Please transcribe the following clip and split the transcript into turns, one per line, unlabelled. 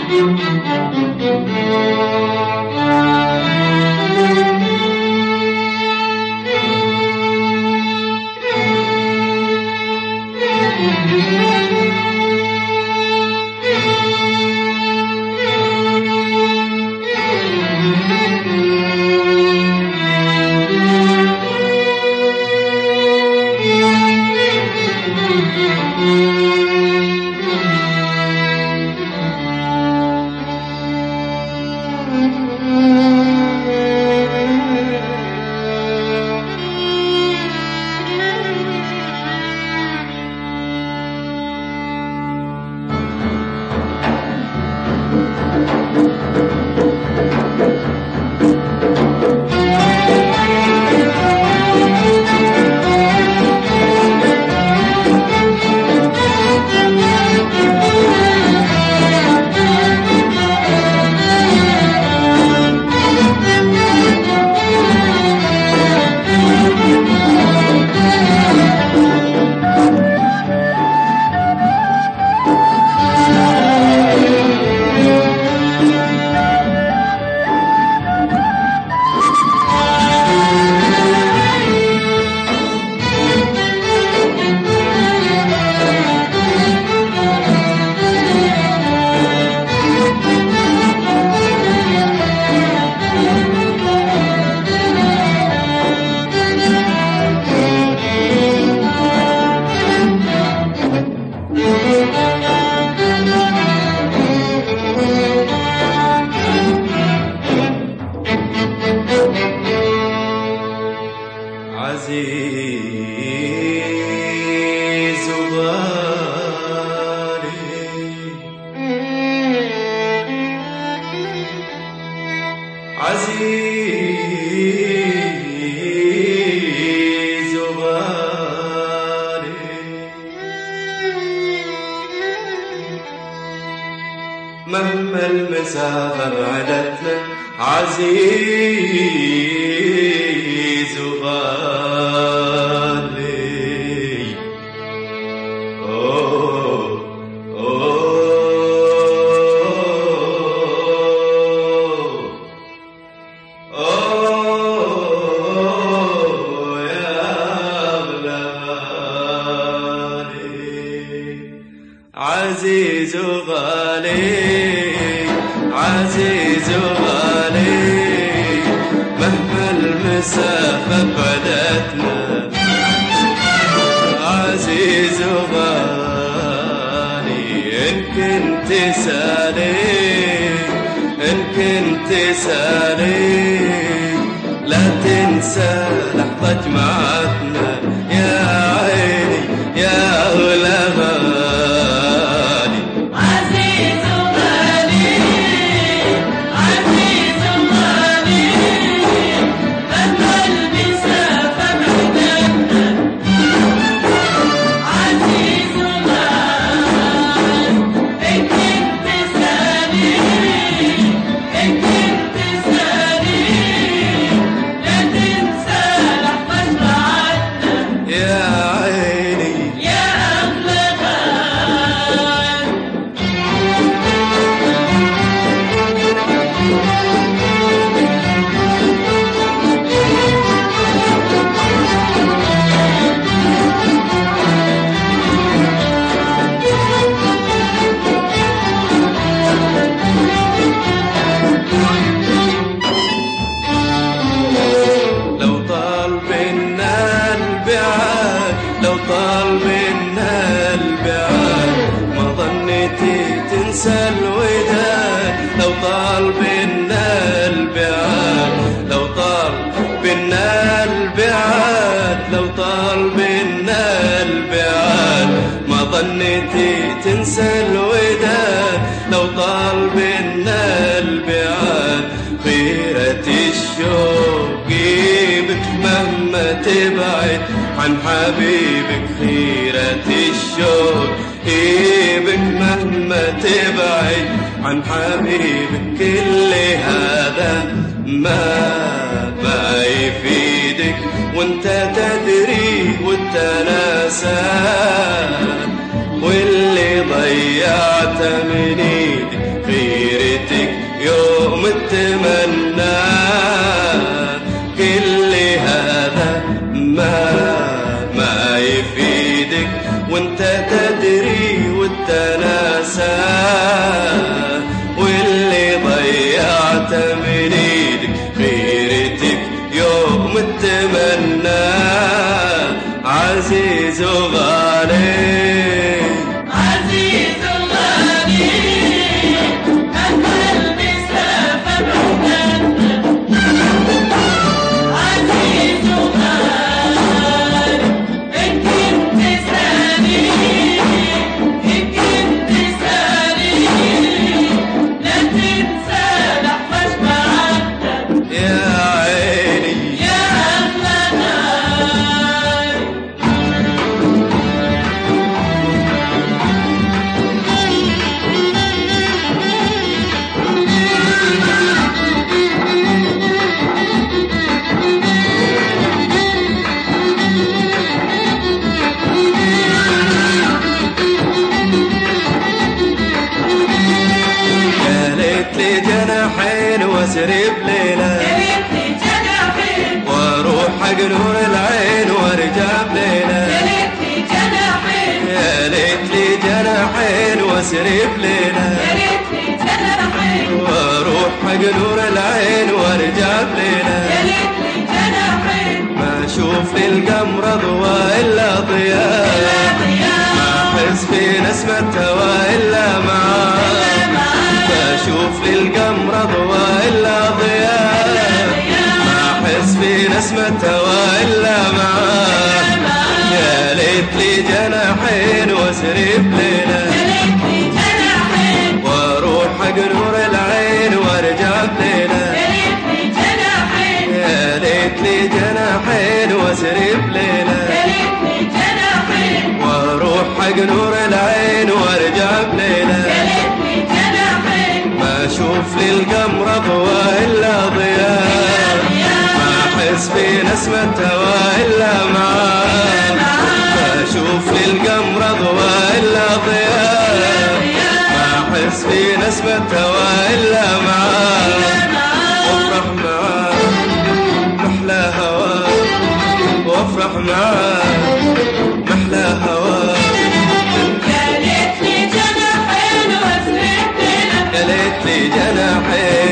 مهما المسافة بعدتنا عزيز وغالي. أوه أوه أوه يا أغلى غالي، عزيز وغالي عزيز وغالي، مهما المسافة بعدتنا عزيز وغالي. إن كنت سالي إن كنت سالي لا تنسى لحظة معتنا يا عيني يا أغلى غالي. لو طال منا البعاد ما ظنيتي تنسى الوداد. لو طال منا البعاد لو طال منا البعاد لو طال منا البعاد ما ظنيتي تنسى الوداد. لو طال منا البعاد خيرة الشوق يجيبك مهما تبعد عن حبيبك. خيرة الشوق يجيبك مهما تبعد عن حبيبك. كل هذا ما بيفيدك وانت تدري وانت ناسان، واللي ضيعت من ايدك واسري بليلة
يا ليتني جناحين
واروح حق نور العين وارجع بليلة
يا ليتني جناحين
يا ليت لي جناحين واسري بليلة
يا ليتني جناحين
واروح حق نور العين وارجع بليلة
يا ليتني جناحين
ما اشوف للقمر ضوى الا ضياء ما احس في نسمة هوا الا معاه ما اشوف للقمر ضوى الا ضياء ما احس في نسمة هوا الا معاه يا ليت لي جناحين واسري بليلة
يا ليتني جناحين
واروح حق نور العين وارجع بليلة
يا ليتني جناحين
يا ليت لي جناحين واسري بليلة
يا ليتني جناحين
واروح حق نور العين وارجع بليلة
يا ليتني جناحين
ما اشوف للقمر ضوى الا ضياء ما احس في نسمة هوا الا معاه ما اشوف للقمر ضوى الا ضياء ما احس في نسمة هوا الا معاه وافرح معاه محلى هواه وافرح معاه محلى هواه
يا ليتني جناحين واسري بليلة
يا ليت لي جناحين